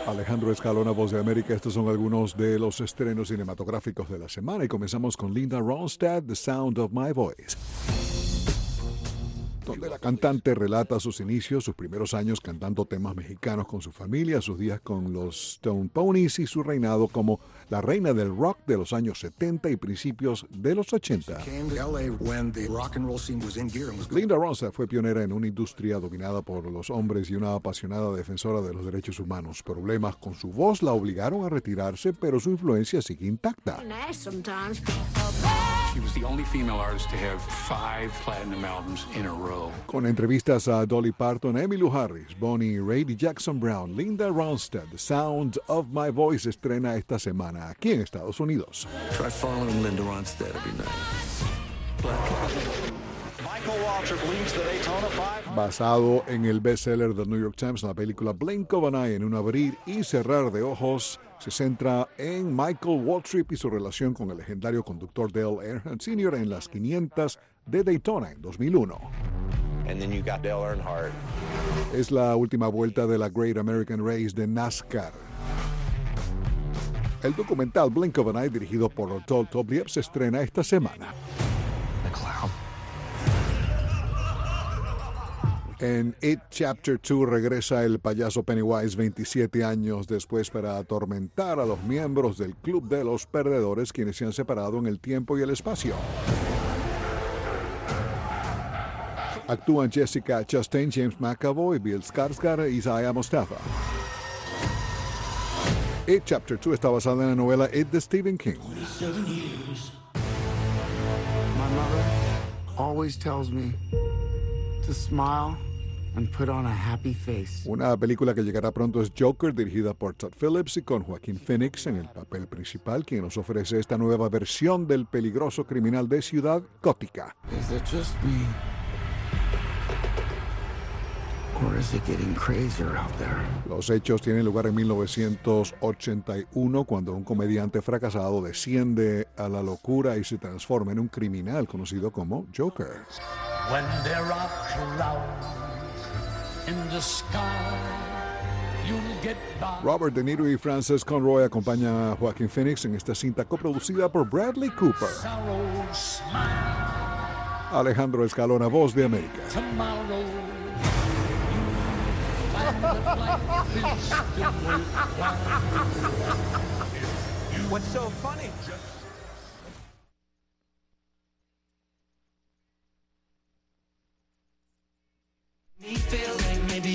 Alejandro Escalona, Voz de América. Estos son algunos de los estrenos cinematográficos de la semana y comenzamos con Linda Ronstadt, The Sound of My Voice, donde la cantante relata sus inicios, sus primeros años cantando temas mexicanos con su familia, sus días con los Stone Ponies y su reinado como la reina del rock de los años 70 y principios de los 80. Linda Ronstadt fue pionera en una industria dominada por los hombres y una apasionada defensora de los derechos humanos. Problemas con su voz la obligaron a retirarse, pero su influencia sigue intacta. She was the only female artist to have 5 platinum albums in a row. Con entrevistas a Dolly Parton, Emmylou Harris, Bonnie Raitt y Jackson Brown, Linda Ronstadt, The Sound of My Voice, estrena esta semana aquí en Estados Unidos. Try following Linda Ronstadt every night. Michael Waltrip leads the Daytona 500. Basado en el bestseller del New York Times, la película Blink of an Eye, en un abrir y cerrar de ojos, se centra en Michael Waltrip y su relación con el legendario conductor Dale Earnhardt Sr. en las 500 de Daytona en 2001. And then you got Dale Earnhardt. Es la última vuelta de la Great American Race de NASCAR. El documental Blink of an Eye, dirigido por Todd Tobliev, se estrena esta semana. The clown. En It Chapter 2 regresa el payaso Pennywise 27 años después para atormentar a los miembros del Club de los Perdedores, quienes se han separado en el tiempo y el espacio. Actúan Jessica Chastain, James McAvoy, Bill Skarsgård y Isaiah Mustafa. It Chapter 2 está basada en la novela It de Stephen King. My mother always tells me to smile and put on a happy face. Una película que llegará pronto es Joker, dirigida por Todd Phillips y con Joaquin Phoenix en el papel principal, quien nos ofrece esta nueva versión del peligroso criminal de Ciudad Gótica. Is it just me? Or is it getting crazier out there? Los hechos tienen lugar en 1981, cuando un comediante fracasado desciende a la locura y se transforma en un criminal conocido como Joker. When there are clouds in the sky, you'll get by. Robert De Niro y Frances Conroy acompañan a Joaquin Phoenix en esta cinta coproducida por Bradley Cooper. Sorrow smile Alejandro Escalona, Voz de América. tomorrow. You find that life is still worthwhile. What's so funny?